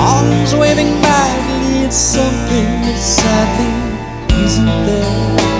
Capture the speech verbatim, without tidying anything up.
arms waving madly, it's something that sadly isn't there.